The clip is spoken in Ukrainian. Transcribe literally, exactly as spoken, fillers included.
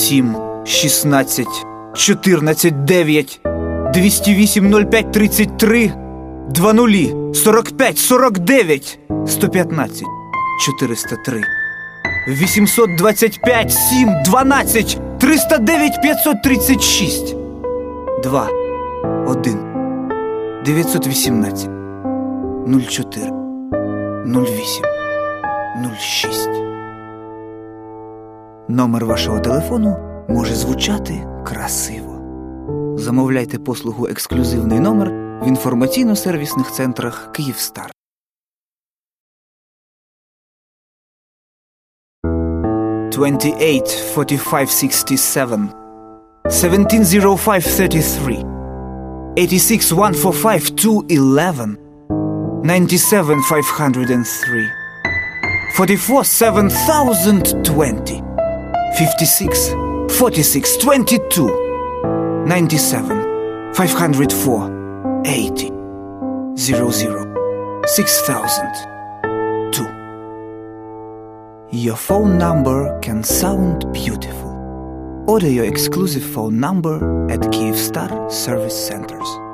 сім, шістнадцять, чотирнадцять, дев'ять, двісті вісім, нуль п'ять, тридцять три, два нулі, сорок п'ять, сорок дев'ять, сто п'ятнадцять, чотириста три, вісімсот двадцять п'ять, сім, дванадцять, триста дев'ять, п'ятсот тридцять шість, два, один, дев'ятсот вісімнадцять, нуль чотири, нуль вісім, нуль шість. Номер вашого телефону може звучати красиво. Замовляйте послугу «Ексклюзивний номер» в інформаційно-сервісних центрах «Київстар». twenty-eight, forty-five, sixty-seven, seventeen, oh five, thirty-three, eighty-six, one forty-five, two eleven, ninety-seven, five hundred three, forty-four, seven thousand twenty, fifty-six, forty-six, twenty-two, ninety-seven, five hundred four, eighty, zero zero, six thousand two. Your phone number can sound beautiful. Order your exclusive phone number at Kyivstar Service Centers.